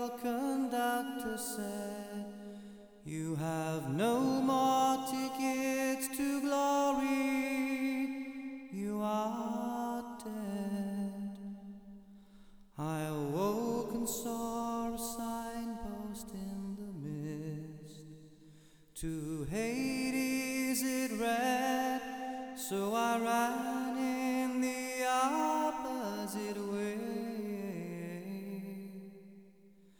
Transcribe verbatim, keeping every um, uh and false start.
conductor said, "You have no more tickets to glory, you are dead." I awoke and saw a signpost in the mist. To Hades it read, so I ran